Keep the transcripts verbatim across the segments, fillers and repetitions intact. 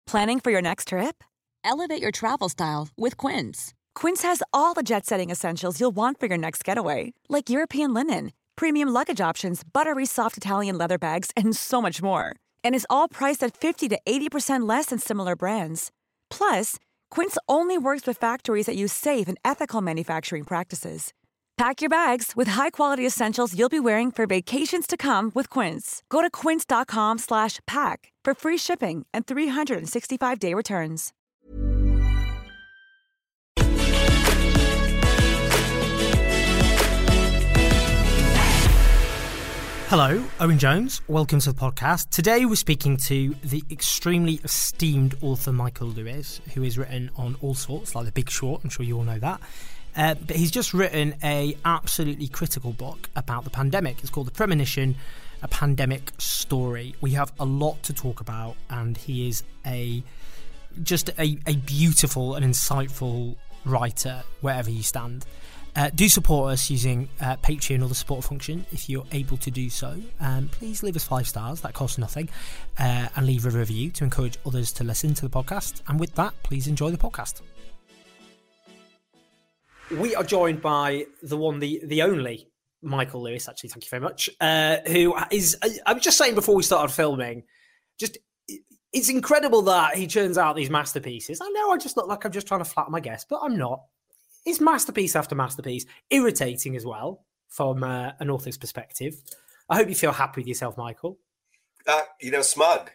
Planning for your next trip? Elevate your travel style with Quince. Quince has all the jet-setting essentials you'll want for your next getaway, like European linen, premium luggage options, buttery soft Italian leather bags, and so much more. And is all priced at fifty to eighty percent less than similar brands. Plus, Quince only works with factories that use safe and ethical manufacturing practices. Pack your bags with high-quality essentials you'll be wearing for vacations to come with Quince. Go to quince.com slash pack for free shipping and three sixty-five day returns. Hello, Owen Jones. Welcome to the podcast. Today we're speaking to the extremely esteemed author Michael Lewis, who has written on all sorts, like The Big Short. I'm sure you all know that. Uh, but he's just written a absolutely critical book about the pandemic. It's called The Premonition, A Pandemic Story. We have a lot to talk about, and he is a just a, a beautiful and insightful writer wherever you stand. Uh, do support us using uh, Patreon or the support function if you're able to do so. Um, please leave us five stars, that costs nothing, uh, and leave a review to encourage others to listen to the podcast. And with that, please enjoy the podcast. We are joined by the one, the the only Michael Lewis, actually, thank you very much, uh, who is, I was just saying before we started filming, just it's incredible that he churns out these masterpieces. I know I just look like I'm just trying to flatter my guest, but I'm not. It's masterpiece after masterpiece, irritating as well from uh, an author's perspective. I hope you feel happy with yourself, Michael. Uh, you know, smug.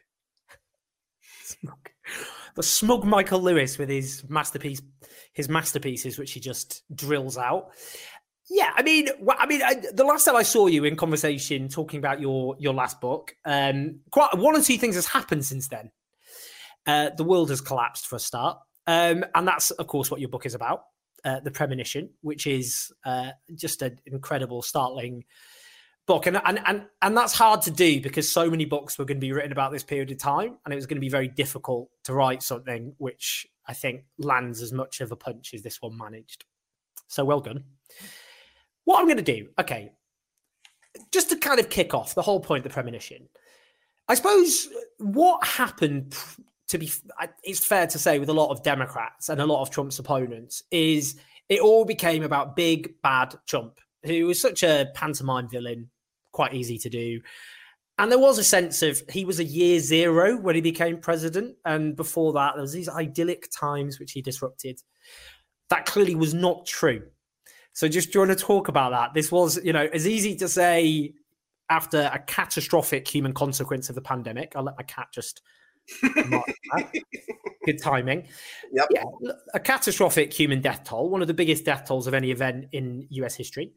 Smug. The smug Michael Lewis with his masterpiece, his masterpieces, which he just drills out. Yeah, I mean, I mean, I, the last time I saw you in conversation talking about your your last book, um, quite one or two things has happened since then. Uh, the world has collapsed for a start, um, and that's of course what your book is about, uh, The Premonition, which is uh, just an incredible, startling book, and, and and and that's hard to do because so many books were going to be written about this period of time, and it was going to be very difficult to write something which I think lands as much of a punch as this one managed. So well done. What I'm going to do, okay, just to kind of kick off the whole point of The Premonition, I suppose what happened, to be, it's fair to say, with a lot of Democrats and a lot of Trump's opponents, is it all became about big bad Trump, who was such a pantomime villain, quite easy to do. And there was a sense of he was a year zero when he became president. And before that, there was these idyllic times which he disrupted. That clearly was not true. So just do you want to talk about that? This was, you know, as easy to say after a catastrophic human consequence of the pandemic. I'll let my cat just mark that. Good timing. Yep. Yeah, a catastrophic human death toll, one of the biggest death tolls of any event in U S history.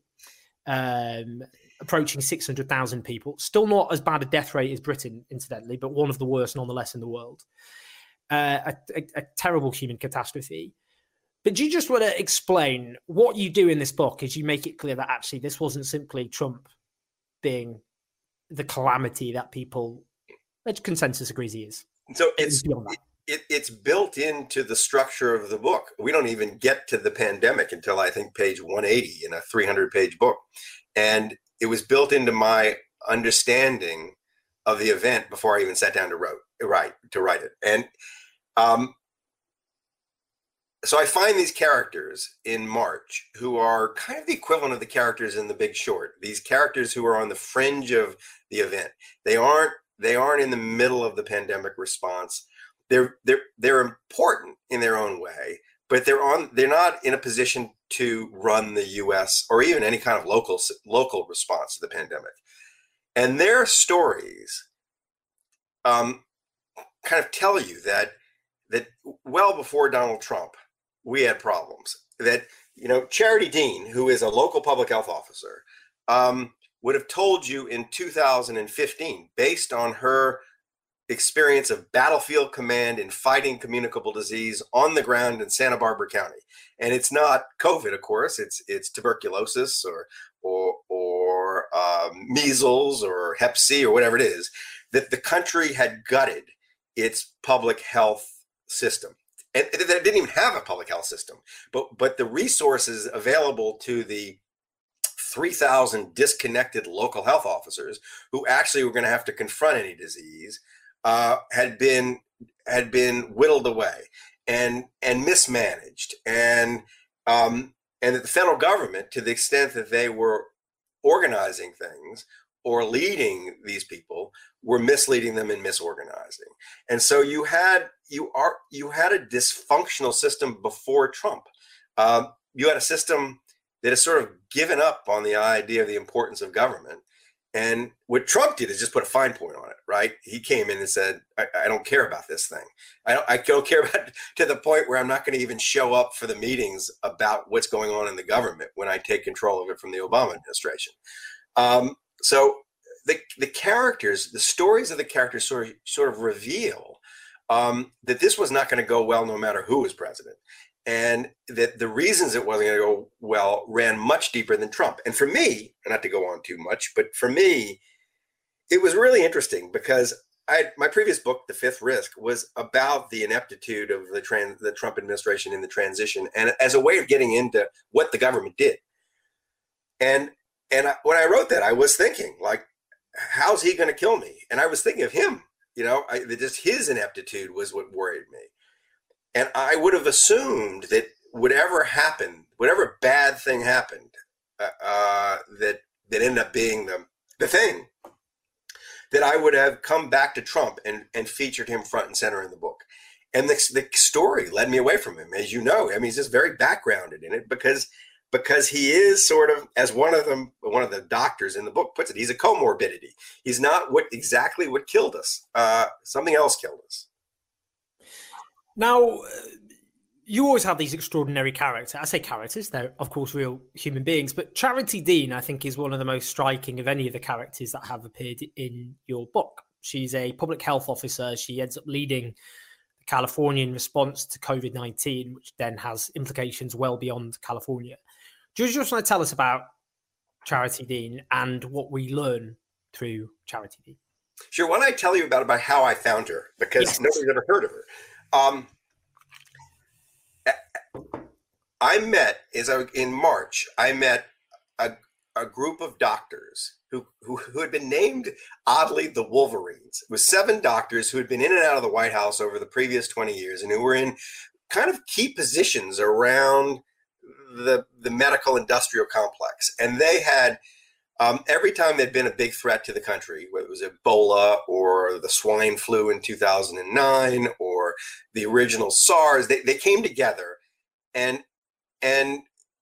Um, approaching six hundred thousand people. Still not as bad a death rate as Britain, incidentally, but one of the worst nonetheless in the world. Uh, a, a, a terrible human catastrophe. But do you just want to explain what you do in this book as you make it clear that actually this wasn't simply Trump being the calamity that people, that consensus agrees he is? So it's it, it's built into the structure of the book. We don't even get to the pandemic until I think page one eighty in a three hundred page book. And it was built into my understanding of the event before I even sat down to wrote, write, to write it. And um, so I find these characters in March who are kind of the equivalent of the characters in The Big Short. These characters who are on the fringe of the event. They aren't they aren't in the middle of the pandemic response. They're they're they're important in their own way, but they're on they're not in a position to run the U S or even any kind of local local response to the pandemic. And their stories um, kind of tell you that that well before Donald Trump, we had problems. That, you know, Charity Dean, who is a local public health officer, um, would have told you in two thousand fifteen, based on her experience of battlefield command in fighting communicable disease on the ground in Santa Barbara County. And it's not COVID, of course. It's it's tuberculosis or or or um, measles or Hep C or whatever it is, that the country had gutted its public health system. And they didn't even have a public health system, but but the resources available to the three thousand disconnected local health officers who actually were going to have to confront any disease uh, had been had been whittled away and and mismanaged, and um, and that the federal government, to the extent that they were organizing things or leading these people, were misleading them and misorganizing. And so you had you are you had a dysfunctional system before Trump. Um, you had a system that has sort of given up on the idea of the importance of government. And what Trump did is just put a fine point on it, right? He came in and said, I, I don't care about this thing. I don't, I don't care about it, to the point where I'm not going to even show up for the meetings about what's going on in the government when I take control of it from the Obama administration. Um, so the the characters, the stories of the characters sort of, sort of reveal um, that this was not going to go well no matter who was president. And that the reasons it wasn't going to go well ran much deeper than Trump. And for me, not to go on too much, but for me, it was really interesting because I, my previous book, The Fifth Risk, was about the ineptitude of the, trans, the Trump administration in the transition, and as a way of getting into what the government did. And and I, when I wrote that, I was thinking, like, how's he going to kill me? And I was thinking of him. You know, I, just his ineptitude was what worried me. And I would have assumed that whatever happened, whatever bad thing happened, uh, uh, that that ended up being the the thing, that I would have come back to Trump and and featured him front and center in the book. And the, the story led me away from him, as you know. I mean, he's just very backgrounded in it because because he is sort of, as one of them, one of the doctors in the book puts it, he's a comorbidity. He's not what exactly what killed us. Uh, something else killed us. Now, you always have these extraordinary characters. I say characters, they're, of course, real human beings. But Charity Dean, I think, is one of the most striking of any of the characters that have appeared in your book. She's a public health officer. She ends up leading the Californian response to COVID nineteen, which then has implications well beyond California. Do you just want to tell us about Charity Dean and what we learn through Charity Dean? Sure. Why don't I tell you about, about how I found her? Because yes. Nobody's ever heard of her. Um, I met, as I, in March, I met a, a group of doctors who, who, who had been named, oddly, the Wolverines. It was seven doctors who had been in and out of the White House over the previous twenty years and who were in kind of key positions around the, the medical industrial complex. And they had, um, every time there'd been a big threat to the country, whether it was Ebola or the swine flu in two thousand nine or the original SARS, they, they came together and and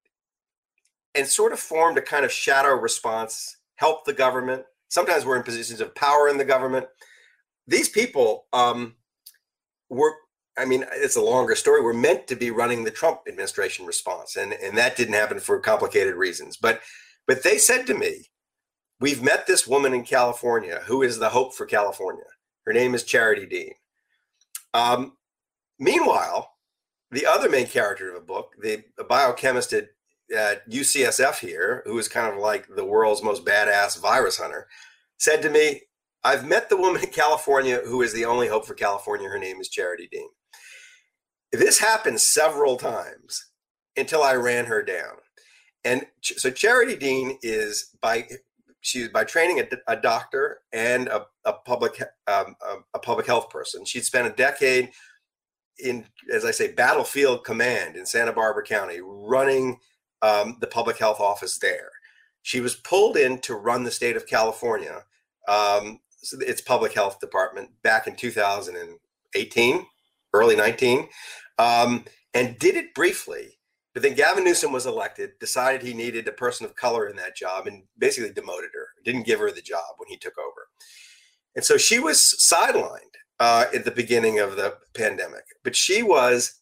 and sort of formed a kind of shadow response, helped the government. Sometimes we're in positions of power in the government. These people um, were, I mean, it's a longer story, were meant to be running the Trump administration response. And, and that didn't happen for complicated reasons. But But they said to me, we've met this woman in California who is the hope for California. Her name is Charity Dean. Um, meanwhile, the other main character of the book, the biochemist at, at U C S F here, who is kind of like the world's most badass virus hunter, said to me, I've met the woman in California who is the only hope for California. Her name is Charity Dean. This happened several times until I ran her down. And so Charity Dean is by she's by training a, a doctor and a, a public um, a, a public health person. She'd spent a decade in, as I say, battlefield command in Santa Barbara County, running um, the public health office there. She was pulled in to run the state of California, um, its public health department, back in two thousand eighteen, early nineteen, um, and did it briefly. But then Gavin Newsom was elected, decided he needed a person of color in that job, and basically demoted her, didn't give her the job when he took over. And so she was sidelined uh, at the beginning of the pandemic. But she was,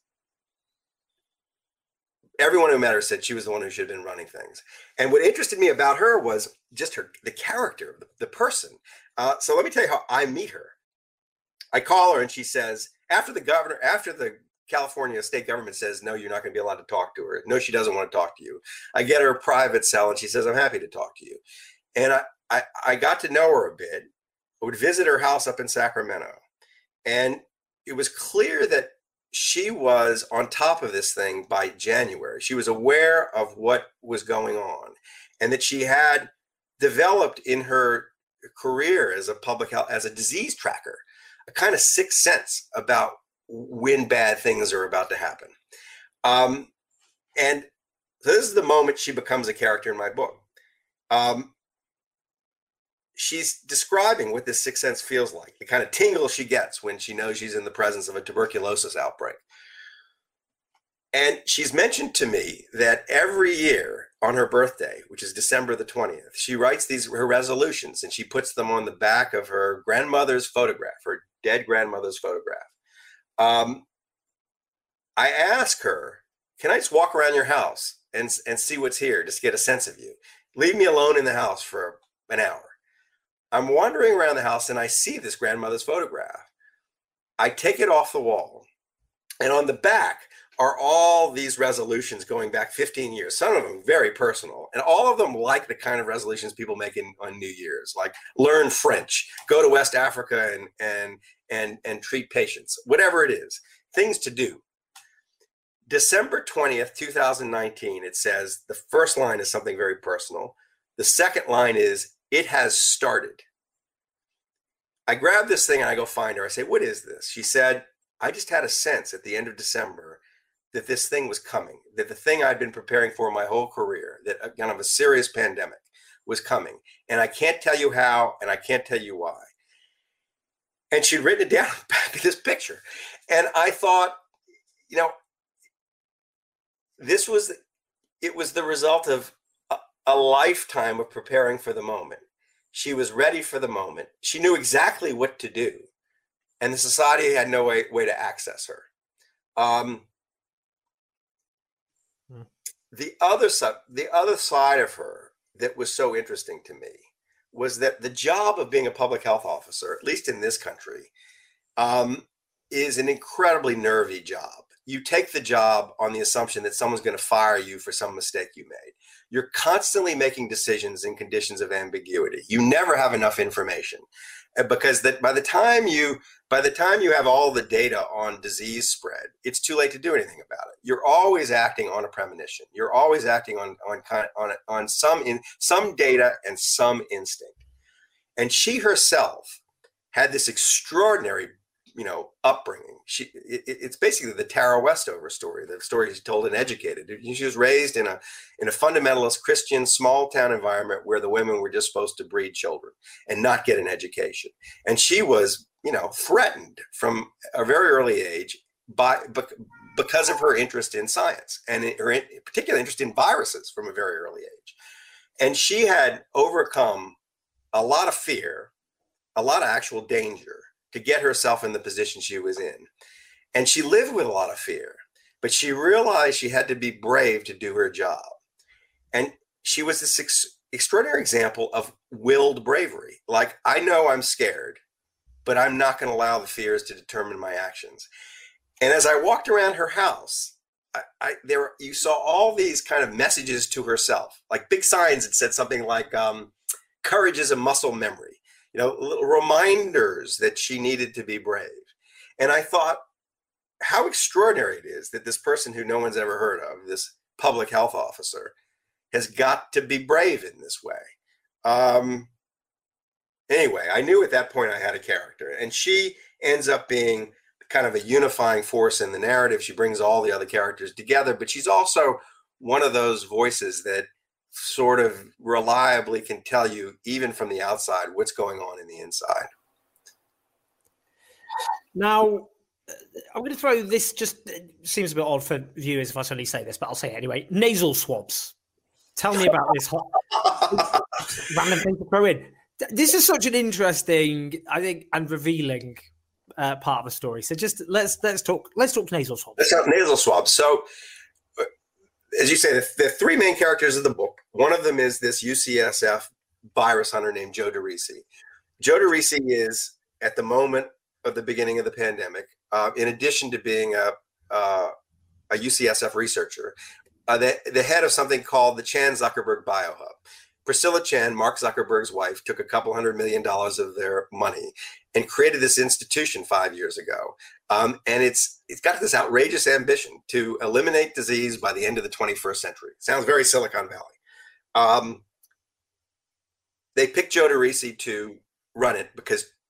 everyone who met her said she was the one who should have been running things. And what interested me about her was just her, the character, the, the person. Uh, so let me tell you how I meet her. I call her and she says, after the governor, after the California state government says, no, you're not going to be allowed to talk to her. No, she doesn't want to talk to you. I get her a private cell and she says, I'm happy to talk to you. And I, I, I got to know her a bit. I would visit her house up in Sacramento. And it was clear that she was on top of this thing by January. She was aware of what was going on and that she had developed in her career as a public health, as a disease tracker, a kind of sixth sense about when bad things are about to happen. Um, and so this is the moment she becomes a character in my book. Um, she's describing what this sixth sense feels like, the kind of tingle she gets when she knows she's in the presence of a tuberculosis outbreak. And she's mentioned to me that every year on her birthday, which is December the twentieth, she writes these her resolutions and she puts them on the back of her grandmother's photograph, her dead grandmother's photograph. Um, I ask her, can I just walk around your house and, and see what's here, just get a sense of you? Leave me alone in the house for an hour. I'm wandering around the house and I see this grandmother's photograph. I take it off the wall, and on the back are all these resolutions going back fifteen years, some of them very personal, and all of them like the kind of resolutions people make in, on New Year's, like learn French, go to West Africa and, and, and, and treat patients, whatever it is, things to do. December twentieth, two thousand nineteen, it says, the first line is something very personal. The second line is, it has started. I grab this thing and I go find her. I say, what is this? She said, I just had a sense at the end of December that this thing was coming, that the thing I'd been preparing for my whole career, that a, kind of a serious pandemic was coming. And I can't tell you how, and I can't tell you why. And she'd written it down back in this picture. And I thought, you know, this was, it was the result of a, a lifetime of preparing for the moment. She was ready for the moment. She knew exactly what to do. And the society had no way, way to access her. Um, hmm. the, other side, the other side of her that was so interesting to me was that the job of being a public health officer, at least in this country, um, is an incredibly nervy job. You take the job on the assumption that someone's going to fire you for some mistake you made. You're constantly making decisions in conditions of ambiguity. You never have enough information, because that by the time you by the time you have all the data on disease spread, it's too late to do anything about it. You're always acting on a premonition. You're always acting on on kind on on some in some data and some instinct. And she herself had this extraordinary, you know, upbringing. She, it, it's basically the Tara Westover story, the story she told in Educated. She was raised in a in a fundamentalist Christian small town environment where the women were just supposed to breed children and not get an education. And she was, you know, threatened from a very early age by because of her interest in science and her particular interest in viruses from a very early age. And she had overcome a lot of fear, a lot of actual danger, to get herself in the position she was in. And she lived with a lot of fear, but she realized she had to be brave to do her job. And she was this ex- extraordinary example of willed bravery. Like, I know I'm scared, but I'm not going to allow the fears to determine my actions. And as I walked around her house, I, I, there you saw all these kind of messages to herself, like big signs that said something like, um, courage is a muscle memory. You know, little reminders that she needed to be brave. And I thought, how extraordinary it is that this person who no one's ever heard of, this public health officer, has got to be brave in this way. Um, anyway, I knew at that point I had a character, and she ends up being kind of a unifying force in the narrative. She brings all the other characters together, but she's also one of those voices that sort of reliably can tell you, even from the outside, what's going on in the inside. Now, I'm going to throw this, just it seems a bit odd for viewers if I suddenly say this, but I'll say it anyway. Nasal swabs. Tell me about this hot random thing to throw in. This is such an interesting, I think, and revealing uh, part of the story. So just let's let's talk let's talk nasal swabs. Let's talk nasal swabs. So, as you say, the, the three main characters of the book, one of them is this U C S F virus hunter named Joe DeRisi. Joe DeRisi is, at the moment of the beginning of the pandemic, uh, in addition to being a, uh, a U C S F researcher, uh, the, the head of something called the Chan Zuckerberg BioHub. Priscilla Chan, Mark Zuckerberg's wife, took a couple hundred million dollars of their money and created this institution five years ago. Um, and it's it's got this outrageous ambition to eliminate disease by the end of the twenty-first century. Sounds very Silicon Valley. Um, they picked Joe DeRisi to run it because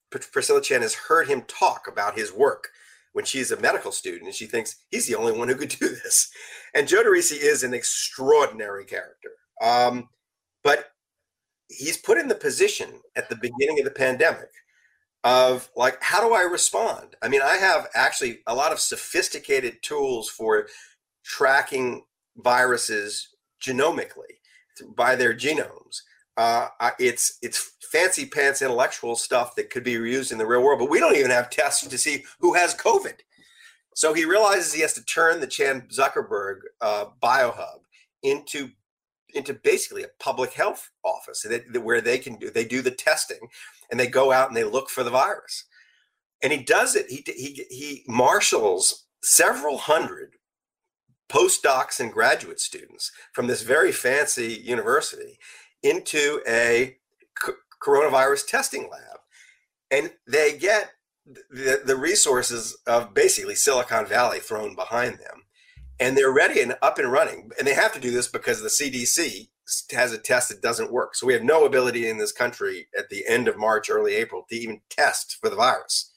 Priscilla Chan has heard him talk about his work when she's a medical student, and she thinks he's the only one who could do this. And Joe DeRisi is an extraordinary character. Um, but he's put in the position at the beginning of the pandemic of like, how do I respond? I mean, I have actually a lot of sophisticated tools for tracking viruses genomically by their genomes. Uh, it's it's fancy pants intellectual stuff that could be used in the real world, but we don't even have tests to see who has COVID. So he realizes he has to turn the Chan Zuckerberg uh, BioHub into into basically a public health office that, that where they can do they do the testing, and they go out and they look for the virus. And he does it. He he he marshals several hundred postdocs and graduate students from this very fancy university into a c- coronavirus testing lab. And they get the, the resources of basically Silicon Valley thrown behind them. And they're ready and up and running. And they have to do this because the C D C has a test that doesn't work. So we have no ability in this country at the end of March, early April, to even test for the virus.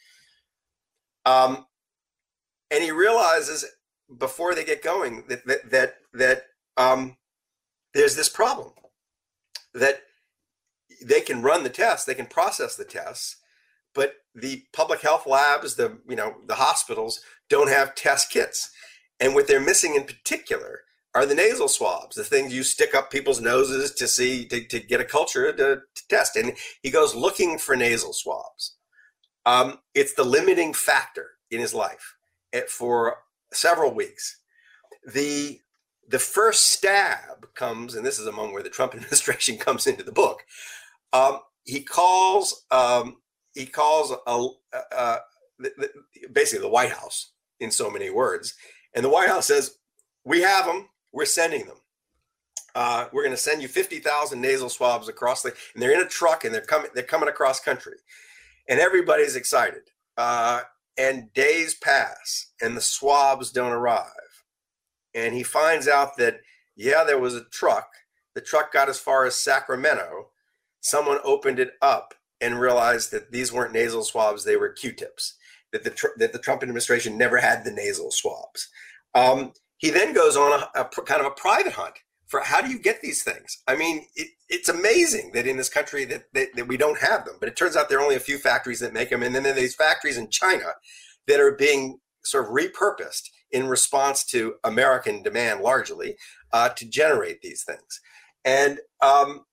Um, and he realizes before they get going that that that, that um, there's this problem, that they can run the tests, they can process the tests, but the public health labs, the you know the hospitals don't have test kits. And what they're missing in particular are the nasal swabs, the things you stick up people's noses to see, to, to get a culture to, to test. And he goes looking for nasal swabs. Um, it's the limiting factor in his life for several weeks. The, the first stab comes, and this is a moment where the Trump administration comes into the book. Um, he calls, um, he calls a, a, a, basically the White House in so many words. And the White House says, we have them, we're sending them. Uh, we're going to send you fifty thousand nasal swabs across the, and they're in a truck and they're coming, they're coming across country. And everybody's excited. Uh, and days pass and the swabs don't arrive. And he finds out that, yeah, there was a truck. The truck got as far as Sacramento. Someone opened it up and realized that these weren't nasal swabs, they were Q-tips. That the that the Trump administration never had the nasal swabs. Um, he then goes on a, a kind of a private hunt for how do you get these things? I mean, it, it's amazing that in this country that, that that we don't have them. But it turns out there are only a few factories that make them, and then there are these factories in China that are being sort of repurposed in response to American demand, largely uh, to generate these things. And um,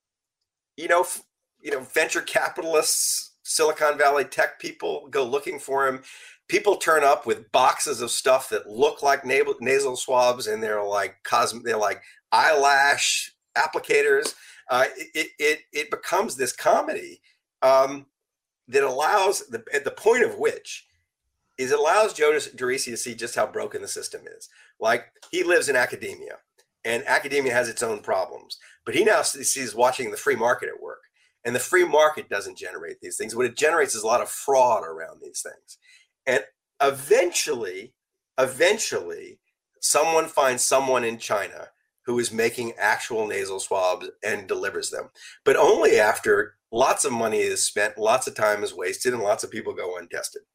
you know, f- you know, venture capitalists, Silicon Valley tech people go looking for him. People turn up with boxes of stuff that look like nasal, nasal swabs, and they're like cosm- they're like eyelash applicators. Uh, it, it it becomes this comedy um, that allows the at the point of which is it allows Joe DeRisi to see just how broken the system is. Like, he lives in academia, and academia has its own problems, but he now sees watching the free market at work. And the free market doesn't generate these things. What it generates is a lot of fraud around these things. And eventually, eventually, someone finds someone in China who is making actual nasal swabs and delivers them. But only after lots of money is spent, lots of time is wasted, and lots of people go untested.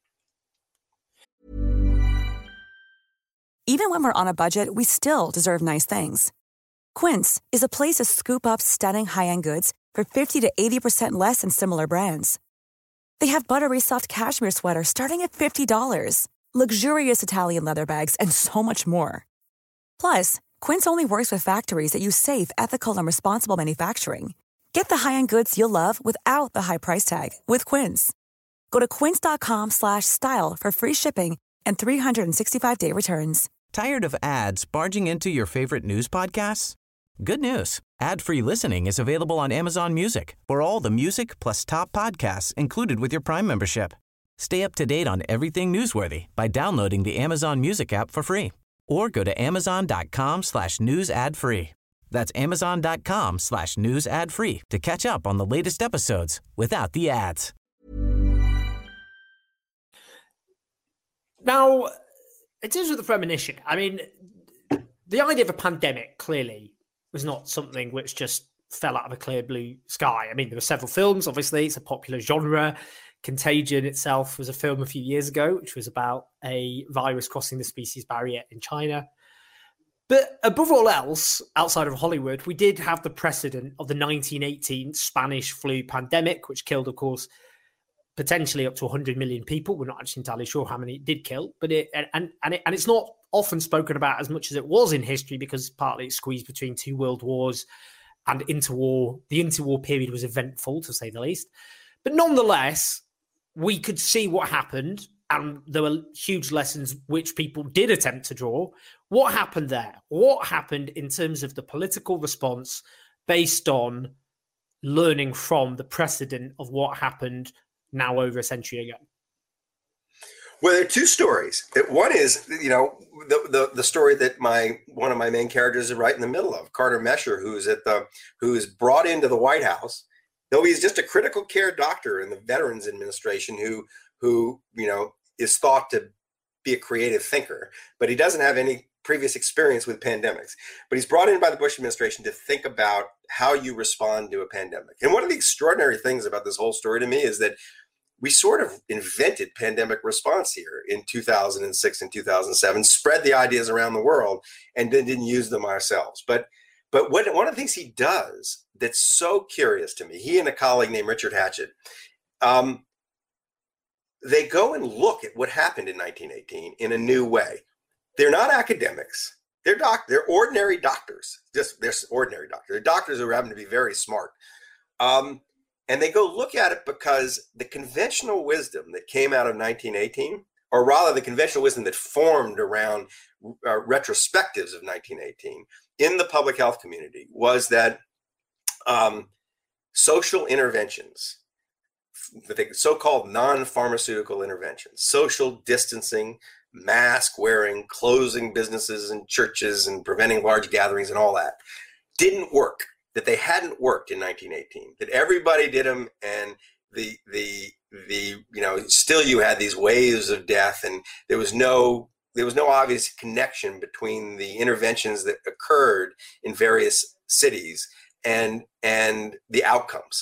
Even when we're on a budget, we still deserve nice things. Quince is a place to scoop up stunning high-end goods for fifty to eighty percent less than similar brands. They have buttery soft cashmere sweaters starting at fifty dollars, luxurious Italian leather bags, and so much more. Plus, Quince only works with factories that use safe, ethical, and responsible manufacturing. Get the high-end goods you'll love without the high price tag with Quince. Go to quince.com slash style for free shipping and three sixty-five day returns. Tired of ads barging into your favorite news podcasts? Good news. Ad-free listening is available on Amazon Music for all the music plus top podcasts included with your Prime membership. Stay up to date on everything newsworthy by downloading the Amazon Music app for free or go to amazon.com slash news ad free. That's amazon.com slash news ad free to catch up on the latest episodes without the ads. Now, in terms of the premonition, I mean, the idea of a pandemic clearly was not something which just fell out of a clear blue sky. I mean, there were several films, obviously, it's a popular genre. Contagion itself was a film a few years ago, which was about a virus crossing the species barrier in China. But above all else, outside of Hollywood, we did have the precedent of the nineteen eighteen Spanish flu pandemic, which killed, of course, potentially up to one hundred million people. We're not actually entirely sure how many it did kill, but it and and it, and it's not often spoken about as much as it was in history, because partly it's squeezed between two world wars, and interwar. The interwar period was eventful, to say the least. But nonetheless, we could see what happened, and there were huge lessons which people did attempt to draw. What happened there? What happened in terms of the political response based on learning from the precedent of what happened now over a century ago? Well, there are two stories. One is, you know, the, the the story that my one of my main characters is right in the middle of, Carter Mesher, who's at the who's brought into the White House, though he's just a critical care doctor in the Veterans Administration who who you know is thought to be a creative thinker, but he doesn't have any previous experience with pandemics. But he's brought in by the Bush administration to think about how you respond to a pandemic. And one of the extraordinary things about this whole story to me is that we sort of invented pandemic response here in two thousand six and two thousand seven, spread the ideas around the world, and then didn't use them ourselves. But but what, one of the things he does that's so curious to me, he and a colleague named Richard Hatchett, um, they go and look at what happened in nineteen eighteen in a new way. They're not academics. They're doc. They're ordinary doctors. Just they're ordinary doctors. They're doctors who happen to be very smart. Um, and they go look at it because the conventional wisdom that came out of nineteen eighteen, or rather the conventional wisdom that formed around uh, retrospectives of nineteen eighteen in the public health community, was that um, social interventions, the so-called non-pharmaceutical interventions, social distancing, mask wearing, closing businesses and churches and preventing large gatherings and all that, didn't work, that they hadn't worked in nineteen eighteen, that everybody did them, and the the the you know still you had these waves of death, and there was no there was no obvious connection between the interventions that occurred in various cities and and the outcomes.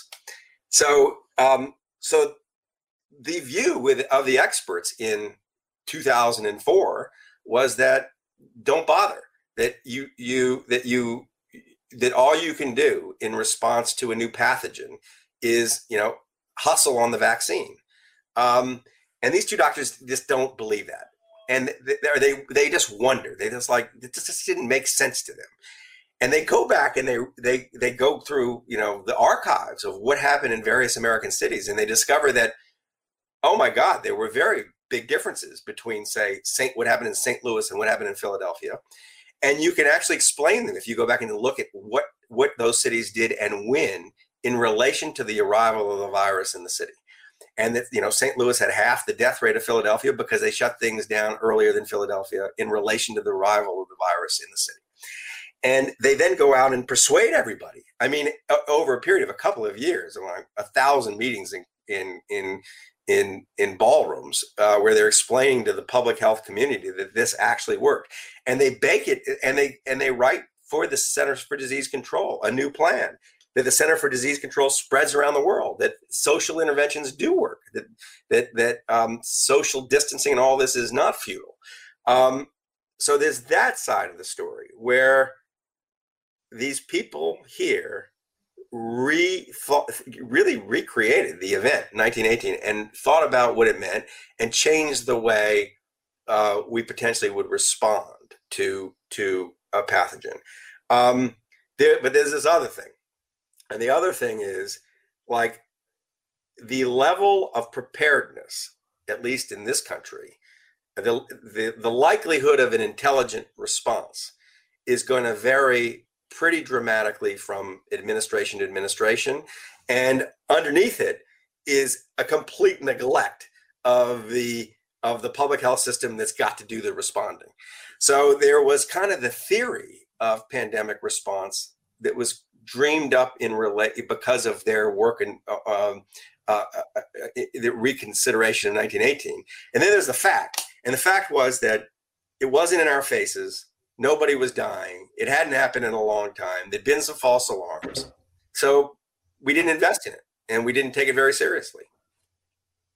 So um, so the view with of the experts in two thousand four was that don't bother, that you you that you that all you can do in response to a new pathogen is, you know, hustle on the vaccine. Um, and these two doctors just don't believe that. And they, they, they just wonder, they just like, it just didn't make sense to them. And they go back and they, they, they go through, you know, the archives of what happened in various American cities. And they discover that, oh my God, there were very big differences between, say, Saint what happened in Saint Louis and what happened in Philadelphia. And you can actually explain them if you go back and look at what, what those cities did and when in relation to the arrival of the virus in the city. And that, you know, Saint Louis had half the death rate of Philadelphia because they shut things down earlier than Philadelphia in relation to the arrival of the virus in the city. And they then go out and persuade everybody. I mean, over a period of a couple of years, like a thousand meetings in in in in in ballrooms uh, where they're explaining to the public health community that this actually worked, and they bake it and they and they write for the Centers for Disease Control a new plan that the Center for Disease Control spreads around the world, that social interventions do work, that that that um, social distancing and all this is not futile. Um, so there's that side of the story where these people here re thought, really recreated the event in nineteen eighteen and thought about what it meant and changed the way uh, we potentially would respond to to a pathogen. Um, there, but there's this other thing, and the other thing is like the level of preparedness, at least in this country, the the, the likelihood of an intelligent response is going to vary pretty dramatically from administration to administration, and underneath it is a complete neglect of the of the public health system that's got to do the responding. So there was kind of the theory of pandemic response that was dreamed up in relate because of their work in uh, uh, uh, the reconsideration in nineteen eighteen, and then there's the fact, and the fact was that it wasn't in our faces. Nobody was dying. It hadn't happened in a long time. There'd been some false alarms. So we didn't invest in it, and we didn't take it very seriously.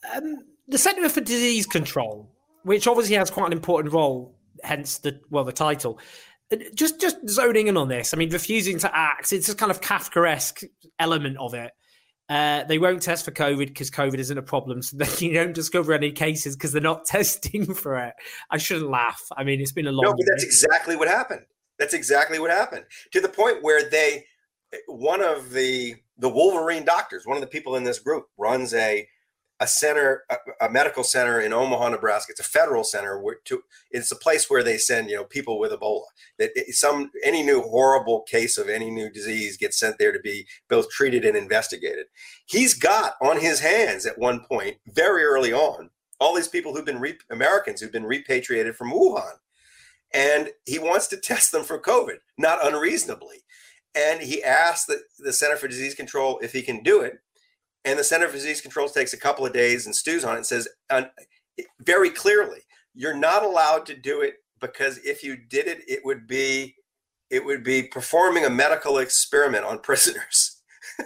Um, the Centre for Disease Control, which obviously has quite an important role, hence the well the title. Just just zoning in on this. I mean, refusing to act. It's a kind of Kafkaesque element of it. Uh, they won't test for COVID because COVID isn't a problem. So then you don't discover any cases because they're not testing for it. I shouldn't laugh. I mean, it's been a long. No, but that's exactly what happened. That's exactly what happened. To the point where they, one of the the Wolverine doctors, one of the people in this group, runs a a center, a, a medical center in Omaha, Nebraska. It's a federal center. Where to, it's a place where they send, you know, people with Ebola. That some any new horrible case of any new disease gets sent there to be both treated and investigated. He's got on his hands at one point, very early on, all these people who've been re- Americans who've been repatriated from Wuhan, and he wants to test them for COVID, not unreasonably. And he asked the, the Center for Disease Control if he can do it. And the Center for Disease Control takes a couple of days and stews on it and says uh, very clearly, you're not allowed to do it because if you did it, it would be it would be performing a medical experiment on prisoners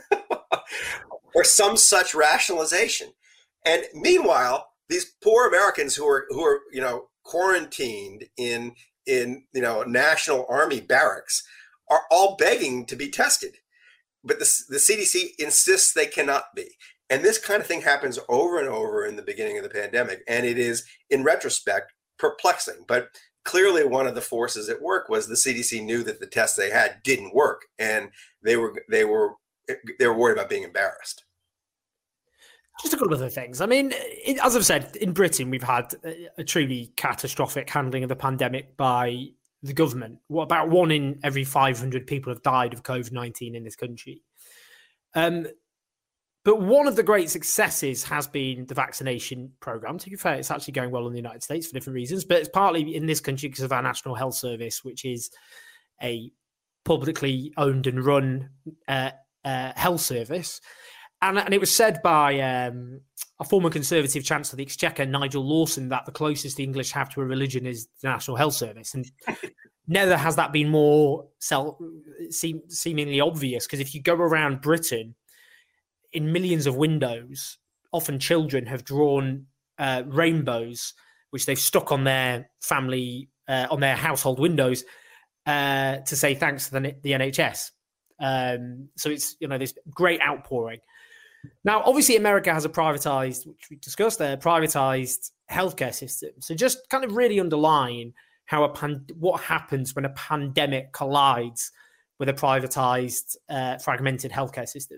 or some such rationalization. And meanwhile, these poor Americans who are who are you know quarantined in in you know National Army barracks are all begging to be tested. But the, the C D C insists they cannot be. And this kind of thing happens over and over in the beginning of the pandemic. And it is, in retrospect, perplexing. But clearly one of the forces at work was the C D C knew that the tests they had didn't work. And they were they were, they were worried about being embarrassed. Just a couple of other things. I mean, it, as I've said, in Britain, we've had a, a truly catastrophic handling of the pandemic by the government. What about one in every five hundred people have died of COVID nineteen in this country? Um, but one of the great successes has been the vaccination program. To be fair, it's actually going well in the United States for different reasons, but it's partly in this country because of our National Health Service, which is a publicly owned and run uh, uh, health service. And, and it was said by um, a former Conservative Chancellor of the Exchequer, Nigel Lawson, that the closest the English have to a religion is the National Health Service. And never has that been more self, seem, seemingly obvious, because if you go around Britain, in millions of windows, often children have drawn uh, rainbows, which they've stuck on their family, uh, on their household windows uh, to say thanks to the, the N H S. Um, so it's, you know, this great outpouring. Now, obviously, America has a privatized, which we discussed there, privatized healthcare system. So just kind of really underline how a pan- what happens when a pandemic collides with a privatized, uh, fragmented healthcare system.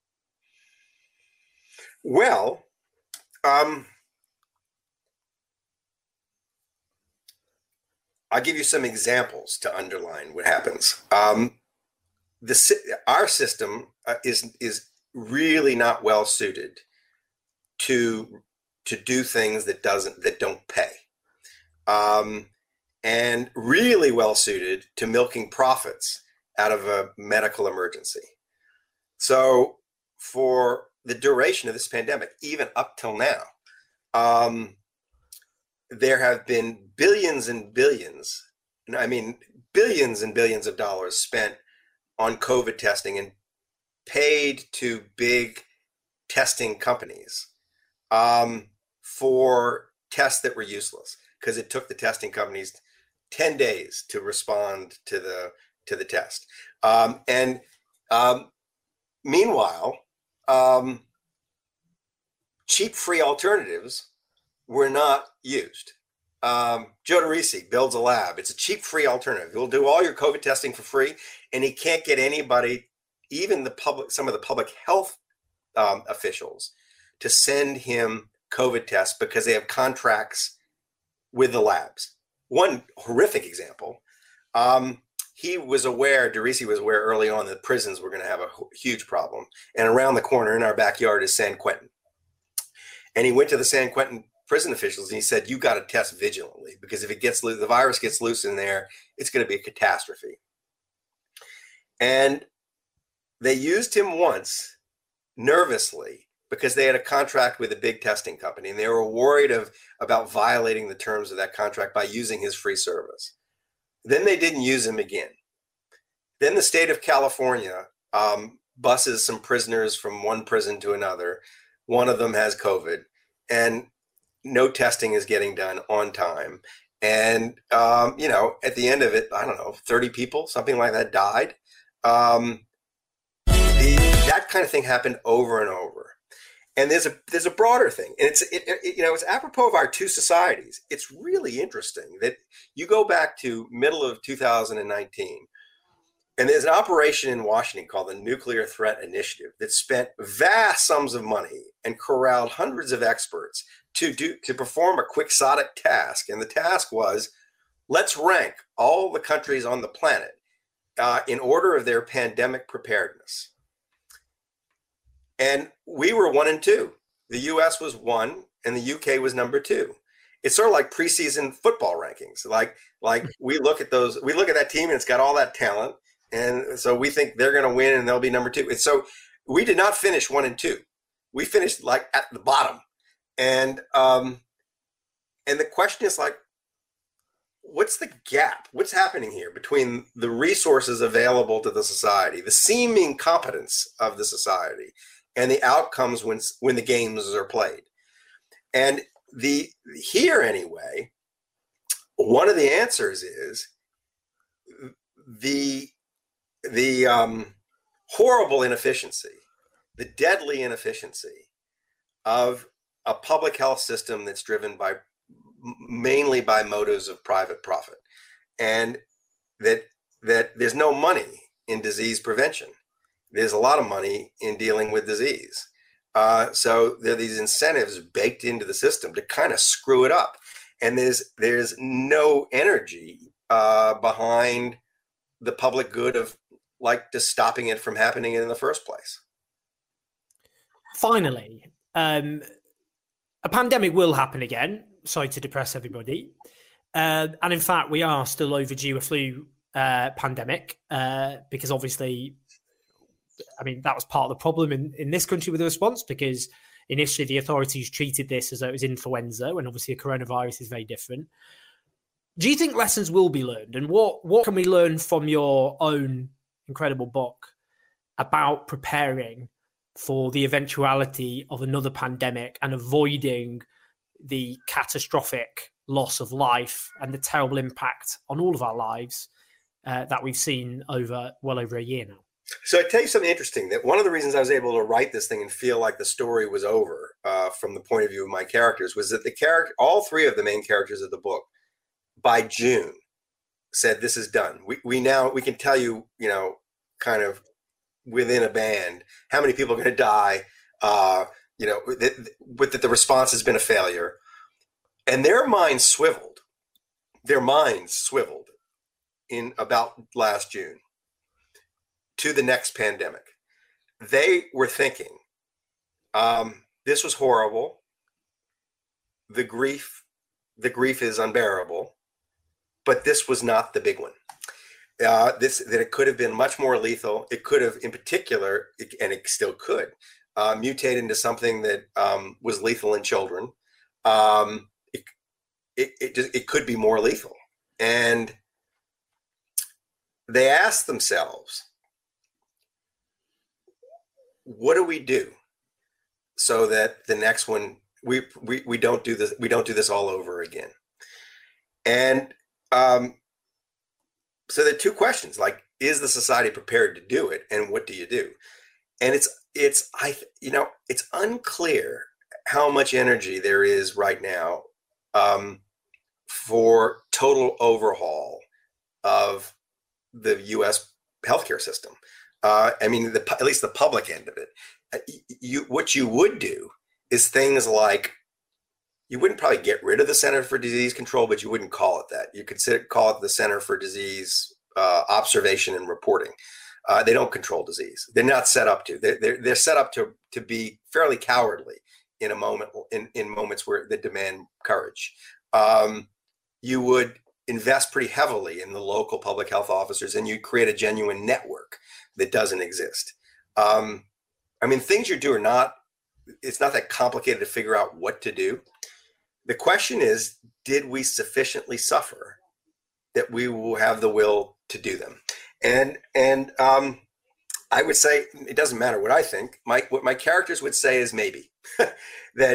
Well, um, I'll give you some examples to underline what happens. Um, the our system uh, is is. really not well suited to to do things that doesn't that don't pay, um, and really well suited to milking profits out of a medical emergency. So for the duration of this pandemic, even up till now, um, there have been billions and billions, I mean billions and billions of dollars spent on COVID testing and paid to big testing companies um, for tests that were useless, because it took the testing companies ten days to respond to the to the test. Um, and um, meanwhile, um, cheap free alternatives were not used. Um, Joe DeRisi builds a lab. It's a cheap free alternative. He'll do all your COVID testing for free, and he can't get anybody, even the public, some of the public health um, officials, to send him COVID tests because they have contracts with the labs. One horrific example, um, he was aware, DeRisi was aware early on that prisons were going to have a huge problem. And around the corner in our backyard is San Quentin. And he went to the San Quentin prison officials and he said, you got to test vigilantly, because if it gets loose, the virus gets loose in there, it's going to be a catastrophe. And they used him once nervously because they had a contract with a big testing company and they were worried of about violating the terms of that contract by using his free service. Then they didn't use him again. Then the state of California um, buses some prisoners from one prison to another. One of them has COVID, and no testing is getting done on time. And, um, you know, at the end of it, I don't know, thirty people, something like that died. Um, the, that kind of thing happened over and over. And there's a there's a broader thing, and it's it, it, you know it's apropos of our two societies. It's really interesting that you go back to middle of two thousand nineteen, and there's an operation in Washington called the Nuclear Threat Initiative that spent vast sums of money and corralled hundreds of experts to do to perform a quixotic task. And the task was, let's rank all the countries on the planet uh, in order of their pandemic preparedness. And we were one and two. The U S was one and the U K was number two. It's sort of like preseason football rankings. Like, like we look at those, we look at that team and it's got all that talent. And so we think they're going to win and they'll be number two. And so we did not finish one and two. We finished like at the bottom. And, um, and the question is like, what's the gap? What's happening here between the resources available to the society, the seeming competence of the society, and the outcomes when when the games are played? And the here anyway, one of the answers is the the um, horrible inefficiency, the deadly inefficiency of a public health system that's driven by mainly by motives of private profit, and that that there's no money in disease prevention. There's a lot of money in dealing with disease. Uh, so there are these incentives baked into the system to kind of screw it up. And there's there's no energy uh, behind the public good of like just stopping it from happening in the first place. Finally, um, a pandemic will happen again. Sorry to depress everybody. Uh, and in fact, we are still overdue a flu uh, pandemic uh, because obviously, I mean, that was part of the problem in, in this country with the response, because initially the authorities treated this as though it was influenza, when obviously a coronavirus is very different. Do you think lessons will be learned? And what, what can we learn from your own incredible book about preparing for the eventuality of another pandemic and avoiding the catastrophic loss of life and the terrible impact on all of our lives uh, that we've seen over well over a year now? So I tell you something interesting, that one of the reasons I was able to write this thing and feel like the story was over uh, from the point of view of my characters was that the character, all three of the main characters of the book, by June, said, this is done. We we now, we can tell you, you know, kind of within a band, how many people are going to die, uh, you know, that, that the response has been a failure. And their minds swiveled. Their minds swiveled in about last June to the next pandemic. They were thinking, um, this was horrible. The grief, the grief is unbearable, but this was not the big one. Uh, this that it could have been much more lethal. It could have, in particular, it, and it still could, uh, mutate into something that um, was lethal in children. Um, it, it it just, it could be more lethal, and they asked themselves, what do we do so that the next one we we we don't do this we don't do this all over again? And um, so there are two questions, like, is the society prepared to do it, and what do you do? And it's it's I you know it's unclear how much energy there is right now um, for total overhaul of the U S healthcare system. Uh, I mean, the, at least the public end of it. Uh, you, what you would do is things like, you wouldn't probably get rid of the Center for Disease Control, but you wouldn't call it that. You could sit, call it the Center for Disease uh, Observation and Reporting. Uh, they don't control disease. They're not set up to. They're, they're, they're set up to, to be fairly cowardly in a moment, in, in moments where they demand courage. Um, you would invest pretty heavily in the local public health officers, and you create a genuine network that doesn't exist. Um, I mean, things you do are not, it's not that complicated to figure out what to do. The question is, did we sufficiently suffer that we will have the will to do them? And and um, I would say it doesn't matter what I think. My what my characters would say is maybe that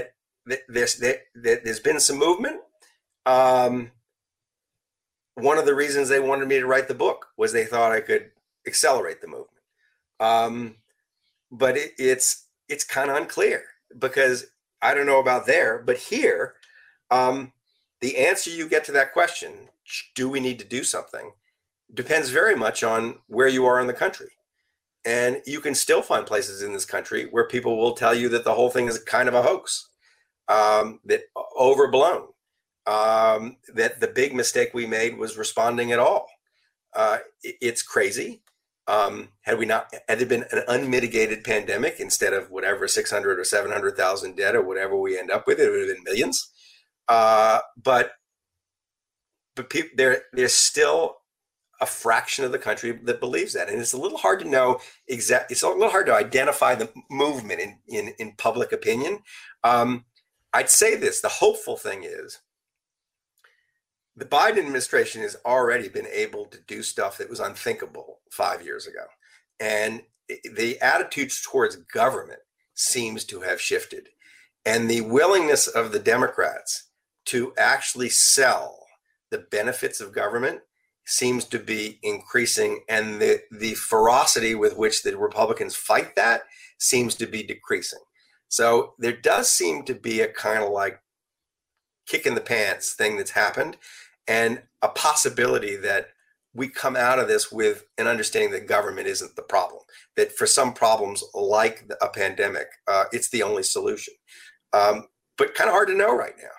there's there, there's been some movement. Um, one of the reasons they wanted me to write the book was they thought I could accelerate the movement. Um, but it, it's it's kind of unclear, because I don't know about there, but here, um, the answer you get to that question, do we need to do something, depends very much on where you are in the country. And you can still find places in this country where people will tell you that the whole thing is kind of a hoax, um, that overblown, um, that the big mistake we made was responding at all. Uh, it, it's crazy. Um, had we not, had there been an unmitigated pandemic instead of whatever six hundred or seven hundred thousand dead or whatever we end up with, it would have been millions. Uh, but but people, there there's still a fraction of the country that believes that, and it's a little hard to know exact. It's a little hard to identify the movement in in, in public opinion. Um, I'd say this: the hopeful thing is the Biden administration has already been able to do stuff that was unthinkable five years ago, and the attitudes towards government seems to have shifted, and the willingness of the Democrats to actually sell the benefits of government seems to be increasing, and the, the ferocity with which the Republicans fight that seems to be decreasing. So there does seem to be a kind of like kick in the pants thing that's happened, and a possibility that we come out of this with an understanding that government isn't the problem, that for some problems like a pandemic, uh, it's the only solution. Um, but kind of hard to know right now.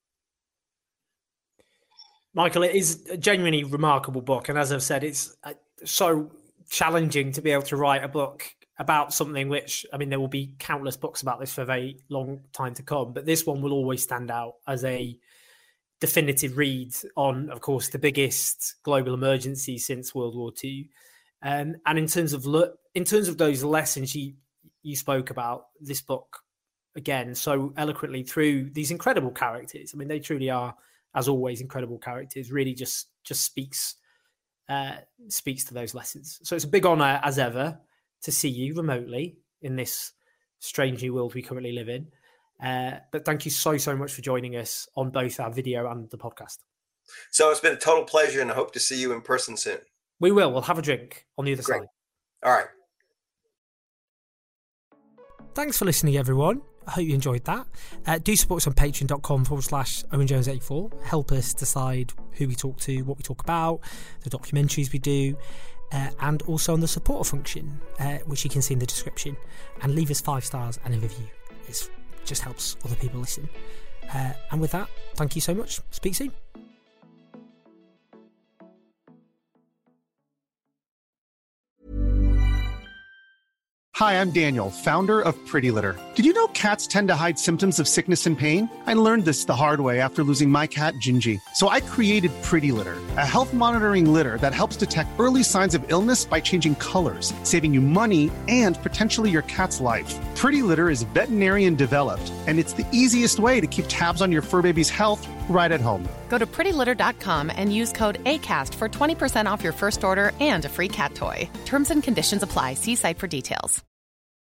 Michael, it is a genuinely remarkable book. And as I've said, it's so challenging to be able to write a book about something which, I mean, there will be countless books about this for a very long time to come, but this one will always stand out as a definitive read on, of course, the biggest global emergency since World War Two. Um, and in terms of le- in terms of those lessons you, you spoke about, this book, again, so eloquently through these incredible characters. I mean, they truly are, as always, incredible characters, really just just speaks uh, speaks to those lessons. So it's a big honour, as ever, to see you remotely in this strange new world we currently live in. Uh, but thank you so, so much for joining us on both our video and the podcast. So it's been a total pleasure, and I hope to see you in person soon. We will. We'll have a drink on the other Great. side. All right. Thanks for listening, everyone. I hope you enjoyed that. Uh, do support us on patreon.com forward slash Owen Jones eighty-four. Help us decide who we talk to, what we talk about, the documentaries we do, uh, and also on the supporter function, uh, which you can see in the description. And leave us five stars and a review. It just helps other people listen. Uh, and with that, thank you so much. Speak soon. Hi, I'm Daniel, founder of Pretty Litter. Did you know cats tend to hide symptoms of sickness and pain? I learned this the hard way after losing my cat, Gingy. So I created Pretty Litter, a health monitoring litter that helps detect early signs of illness by changing colors, saving you money and potentially your cat's life. Pretty Litter is veterinarian developed, and it's the easiest way to keep tabs on your fur baby's health right at home. Go to pretty litter dot com and use code ACAST for twenty percent off your first order and a free cat toy. Terms and conditions apply. See site for details.